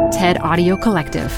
TED Audio Collective.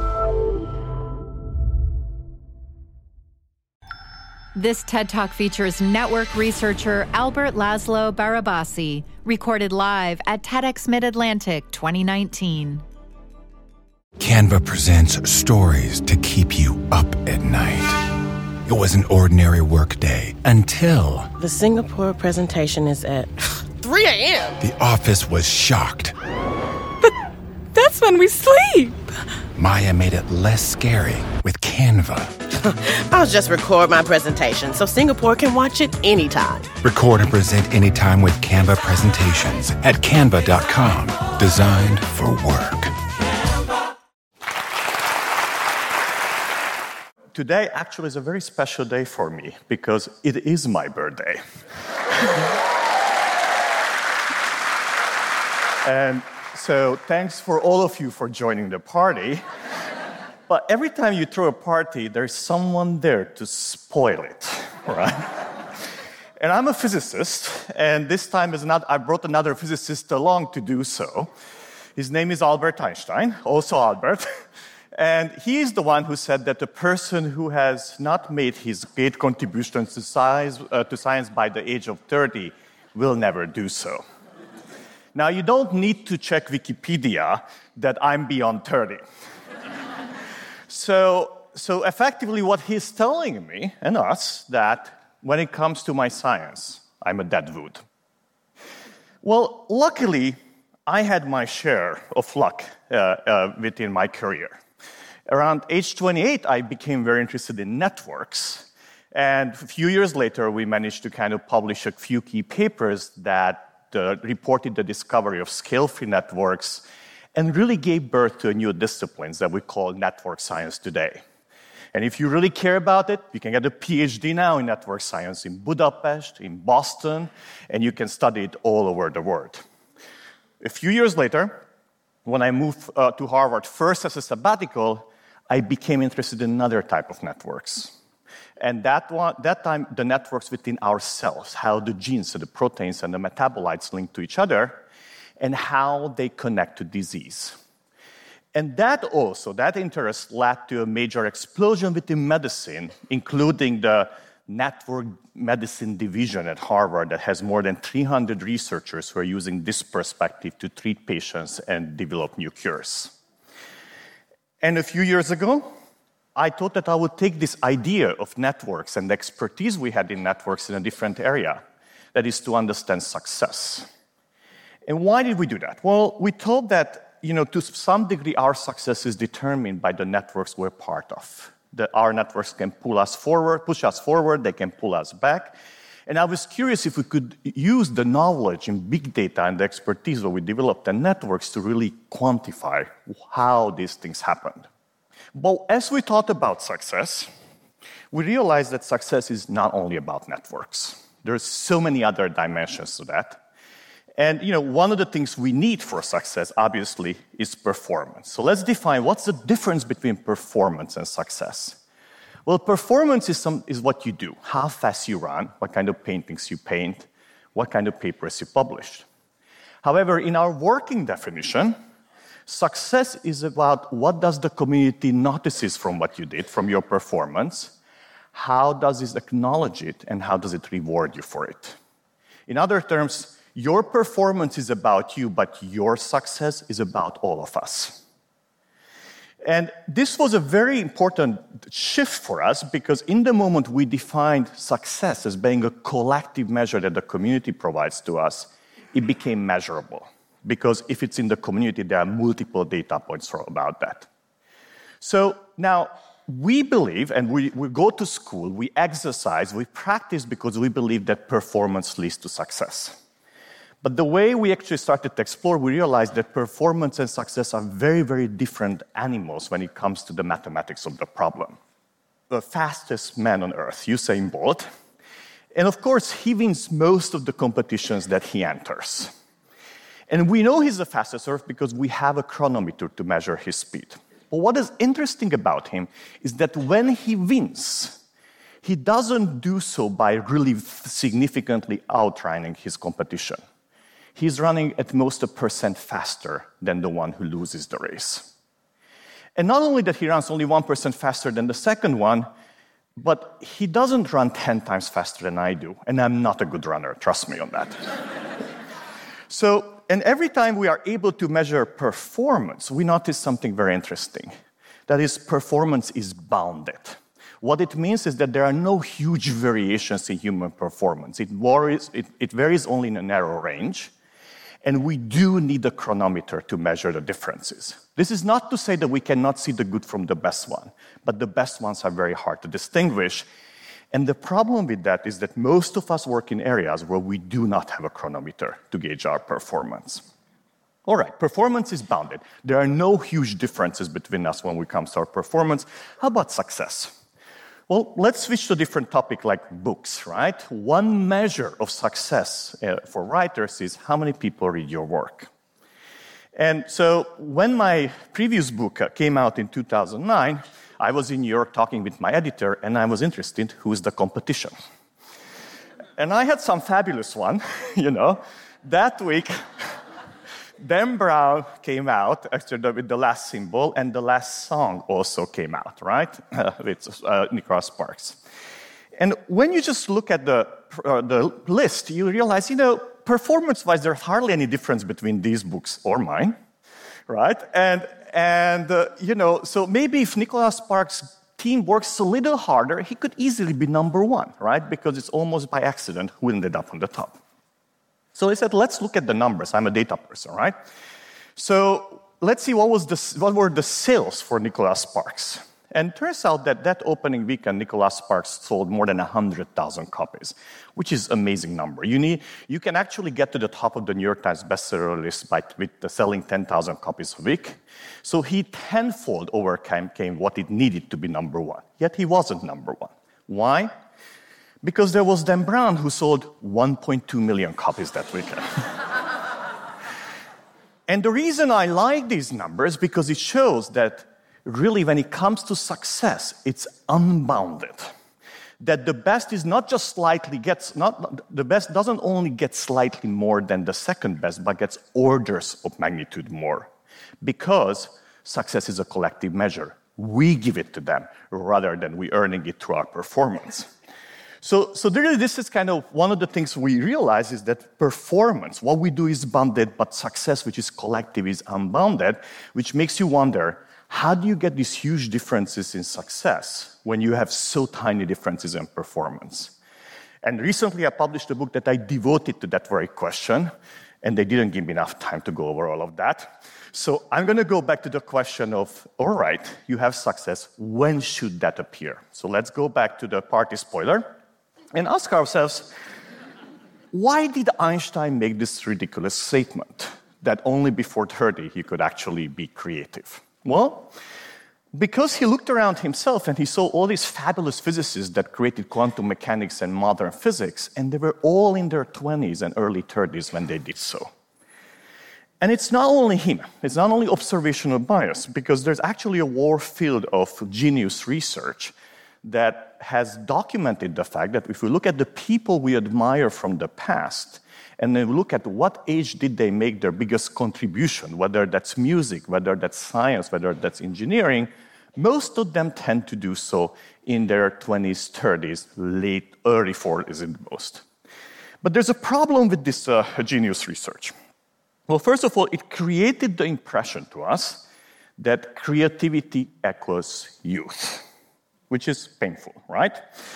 This TED Talk features network researcher Albert Laszlo Barabasi, recorded live at TEDx Mid-Atlantic 2019. Canva presents stories to keep you up at night. It was an ordinary workday until... The Singapore presentation is at 3 a.m. The office was shocked. But that's when we sleep. Maya made it less scary with Canva. I'll just record my presentation so Singapore can watch it anytime. Record and present anytime with Canva presentations at canva.com. Designed for work. Today actually is a very special day for me because it is my birthday. And so thanks for all of you for joining the party. But every time you throw a party, there's someone there to spoil it, right? And I'm a physicist, and this time I brought another physicist along to do so. His name is Albert Einstein, also Albert. And he is the one who said that the person who has not made his great contributions to science by the age of 30 will never do so. Now, you don't need to check Wikipedia that I'm beyond 30. So effectively what he's telling me and us that when it comes to my science, I'm a dead wood. Well, luckily, I had my share of luck within my career. Around age 28, I became very interested in networks. And a few years later, we managed to kind of publish a few key papers that reported the discovery of scale-free networks and really gave birth to new disciplines that we call network science today. And if you really care about it, you can get a PhD now in network science in Budapest, in Boston, and you can study it all over the world. A few years later, when I moved to Harvard first as a sabbatical, I became interested in another type of networks. And that time, the networks within our cells, how the genes, the proteins, and the metabolites link to each other, and how they connect to disease. And that interest led to a major explosion within medicine, including the network medicine division at Harvard that has more than 300 researchers who are using this perspective to treat patients and develop new cures. And a few years ago, I thought that I would take this idea of networks and the expertise we had in networks in a different area, that is to understand success. And why did we do that? Well, we thought that, to some degree, our success is determined by the networks we're part of. That our networks can push us forward, they can pull us back. And I was curious if we could use the knowledge in big data and the expertise that we developed in networks to really quantify how these things happened. But as we thought about success, we realized that success is not only about networks. There's so many other dimensions to that. And one of the things we need for success, obviously, is performance. So let's define what's the difference between performance and success. Well, performance is what you do, how fast you run, what kind of paintings you paint, what kind of papers you publish. However, in our working definition, success is about what does the community notices from what you did, from your performance, how does it acknowledge it, and how does it reward you for it. In other terms, your performance is about you, but your success is about all of us. And this was a very important shift for us because in the moment we defined success as being a collective measure that the community provides to us, it became measurable. Because if it's in the community, there are multiple data points about that. So now we believe, and we go to school, we exercise, we practice because we believe that performance leads to success. But the way we actually started to explore, we realized that performance and success are very, very different animals when it comes to the mathematics of the problem. The fastest man on earth, Usain Bolt, and of course, he wins most of the competitions that he enters. And we know he's the fastest on earth because we have a chronometer to measure his speed. But what is interesting about him is that when he wins, he doesn't do so by really significantly outrunning his competition. he's running at most 1% faster than the one who loses the race. And not only that he runs only 1% faster than the second one, but he doesn't run 10 times faster than I do. And I'm not a good runner, trust me on that. And every time we are able to measure performance, we notice something very interesting. That is, performance is bounded. What it means is that there are no huge variations in human performance. It varies only in a narrow range. And we do need a chronometer to measure the differences. This is not to say that we cannot see the good from the best one, but the best ones are very hard to distinguish. And the problem with that is that most of us work in areas where we do not have a chronometer to gauge our performance. All right, performance is bounded. There are no huge differences between us when it comes to our performance. How about success? Well, let's switch to a different topic like books, right? One measure of success for writers is how many people read your work. And so when my previous book came out in 2009, I was in New York talking with my editor, and I was interested who is the competition. And I had some fabulous one, That week, Dan Brown came out with The Last Symbol, and The Last Song also came out, right? With Nicholas Sparks. And when you just look at the list, you realize, performance-wise, there's hardly any difference between these books or mine, right? So maybe if Nicholas Sparks' team works a little harder, he could easily be number one, right? Because it's almost by accident who ended up on the top. So I said, let's look at the numbers. I'm a data person, right? So let's see what were the sales for Nicholas Sparks. And it turns out that opening weekend, Nicholas Sparks sold more than 100,000 copies, which is an amazing number. You can actually get to the top of the New York Times bestseller list with selling 10,000 copies a week. So he tenfold overcame what it needed to be number one. Yet he wasn't number one. Why? Because there was Dan Brown who sold 1.2 million copies that weekend. And the reason I like these numbers because it shows that really when it comes to success, it's unbounded. That the best is not just the best doesn't only get slightly more than the second best, but gets orders of magnitude more. Because success is a collective measure. We give it to them rather than we earning it through our performance. So really, this is kind of one of the things we realize is that performance, what we do is bounded, but success, which is collective, is unbounded, which makes you wonder, how do you get these huge differences in success when you have so tiny differences in performance? And recently, I published a book that I devoted to that very question, and they didn't give me enough time to go over all of that. So I'm going to go back to the question of, all right, you have success, when should that appear? So let's go back to the party spoiler. And ask ourselves, why did Einstein make this ridiculous statement that only before 30 he could actually be creative? Well, because he looked around himself and he saw all these fabulous physicists that created quantum mechanics and modern physics, and they were all in their 20s and early 30s when they did so. And it's not only him, it's not only observational bias, because there's actually a whole field of genius research that has documented the fact that if we look at the people we admire from the past, and then we look at what age did they make their biggest contribution, whether that's music, whether that's science, whether that's engineering, most of them tend to do so in their 20s, 30s, early 40s at most. But there's a problem with this genius research. Well, first of all, it created the impression to us that creativity equals youth, which is painful, right?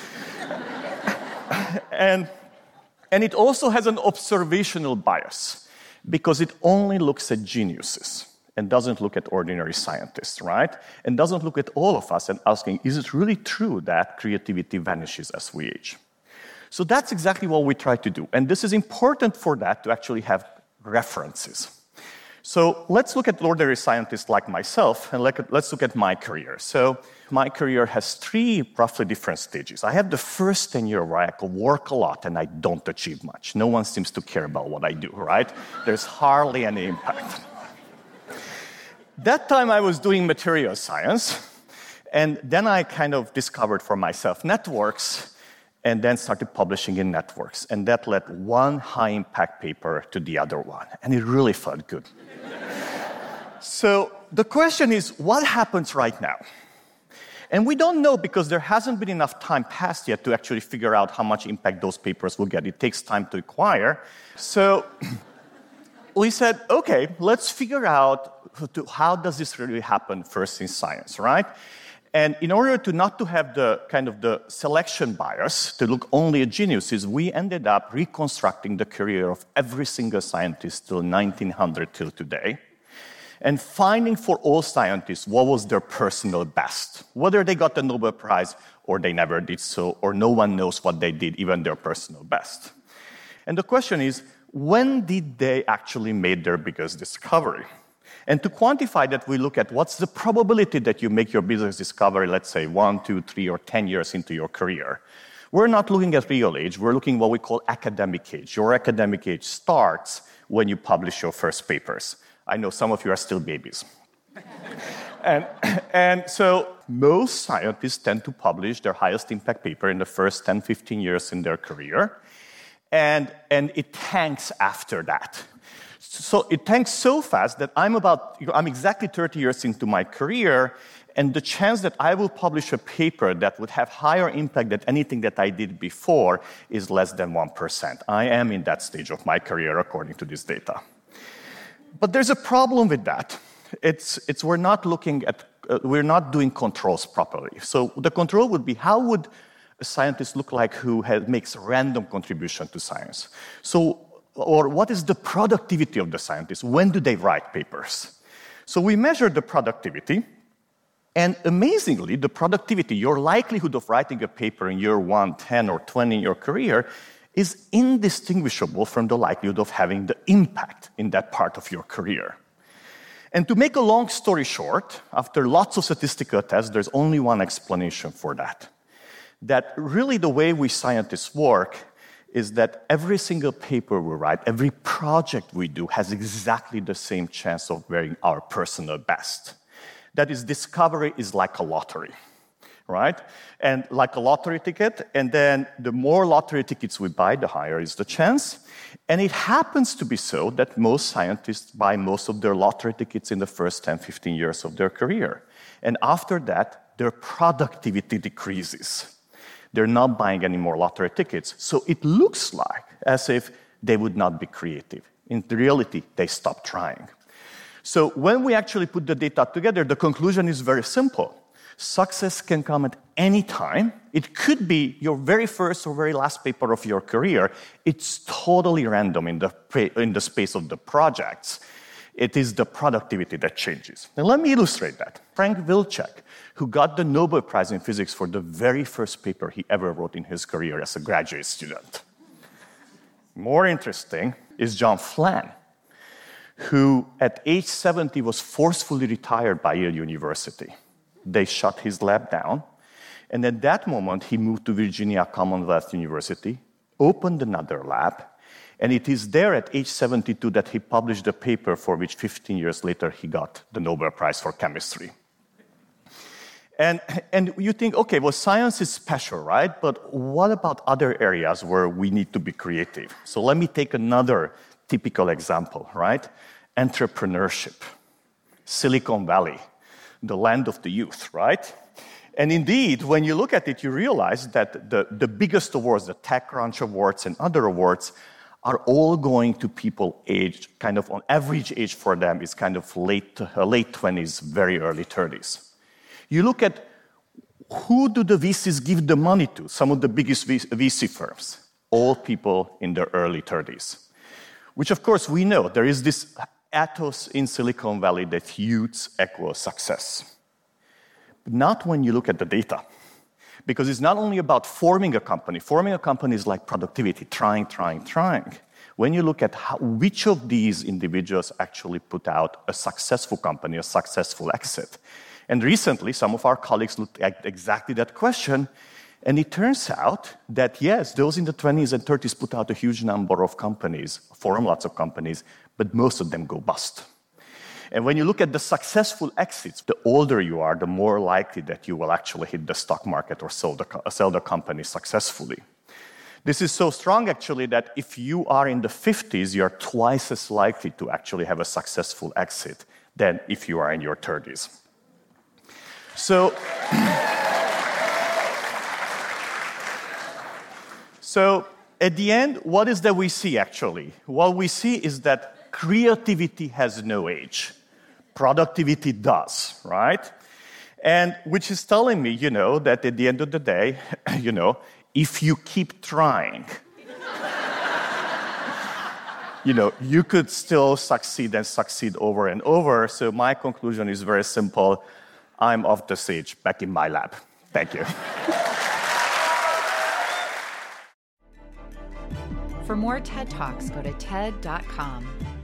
And it also has an observational bias because it only looks at geniuses and doesn't look at ordinary scientists, right? And doesn't look at all of us and asking, is it really true that creativity vanishes as we age? So that's exactly what we try to do. And this is important for that to actually have references. So let's look at ordinary scientists like myself, and let's look at my career. So my career has 3 roughly different stages. I have the first 10 years where I could work a lot and I don't achieve much. No one seems to care about what I do, right? There's hardly any impact. That time I was doing material science, and then I kind of discovered for myself networks, and then started publishing in networks. And that led one high-impact paper to the other one. And it really felt good. So the question is, what happens right now? And we don't know because there hasn't been enough time passed yet to actually figure out how much impact those papers will get. It takes time to acquire. So we said, okay, let's figure out how does this really happen first in science, right? And in order to not to have the kind of the selection bias, to look only at geniuses, we ended up reconstructing the career of every single scientist till 1900 till today, and finding for all scientists what was their personal best, whether they got the Nobel Prize or they never did so, or no one knows what they did, even their personal best. And the question is, when did they actually make their biggest discovery? And to quantify that, we look at what's the probability that you make your biggest discovery, let's say 1, 2, 3, or 10 years into your career. We're not looking at real age, we're looking at what we call academic age. Your academic age starts when you publish your first papers. I know some of you are still babies. and so most scientists tend to publish their highest impact paper in the first 10, 15 years in their career, and it tanks after that. So it tanks so fast that I'm exactly 30 years into my career, and the chance that I will publish a paper that would have higher impact than anything that I did before is less than 1%. I am in that stage of my career, according to this data. But there's a problem with that. We're not doing controls properly. So the control would be, how would a scientist look like who makes a random contribution to science? Or what is the productivity of the scientists? When do they write papers? So we measure the productivity, and amazingly, the productivity, your likelihood of writing a paper in year 1, 10, or 20 in your career is indistinguishable from the likelihood of having the impact in that part of your career. And to make a long story short, after lots of statistical tests, there's only one explanation for that. That really the way we scientists work is that every single paper we write, every project we do has exactly the same chance of being our personal best. That is, discovery is like a lottery, right? And like a lottery ticket, and then the more lottery tickets we buy, the higher is the chance. And it happens to be so that most scientists buy most of their lottery tickets in the first 10, 15 years of their career. And after that, their productivity decreases. They're not buying any more lottery tickets. So it looks like as if they would not be creative. In reality, they stop trying. So when we actually put the data together, the conclusion is very simple. Success can come at any time. It could be your very first or very last paper of your career. It's totally random in the space of the projects. It is the productivity that changes. Now let me illustrate that. Frank Wilczek, who got the Nobel Prize in Physics for the very first paper he ever wrote in his career as a graduate student. More interesting is John Flynn, who at age 70 was forcefully retired by Yale University. They shut his lab down, and at that moment he moved to Virginia Commonwealth University, opened another lab, and it is there at age 72 that he published a paper for which 15 years later he got the Nobel Prize for Chemistry. And you think, okay, well, science is special, right? But what about other areas where we need to be creative? So let me take another typical example, right? Entrepreneurship. Silicon Valley, the land of the youth, right? And indeed, when you look at it, you realize that the biggest awards, the TechCrunch Awards and other awards, are all going to people aged, kind of on average age for them is kind of late 20s, very early 30s. You look at who do the VCs give the money to, some of the biggest VC firms, all people in their early 30s. Which, of course, we know there is this ethos in Silicon Valley that youths equal success. But not when you look at the data. Because it's not only about forming a company. Forming a company is like productivity, trying. When you look at which of these individuals actually put out a successful company, a successful exit. And recently, some of our colleagues looked at exactly that question, and it turns out that, yes, those in the 20s and 30s put out a huge number of companies, form lots of companies, but most of them go bust. And when you look at the successful exits, the older you are, the more likely that you will actually hit the stock market or sell the company successfully. This is so strong, actually, that if you are in the 50s, you're twice as likely to actually have a successful exit than if you are in your 30s. So at the end, what is that we see, actually? What we see is that creativity has no age. Productivity does, right? And which is telling me, that at the end of the day, if you keep trying, you could still succeed and succeed over and over. So my conclusion is very simple. I'm off the stage, back in my lab. Thank you. For more TED Talks, go to TED.com.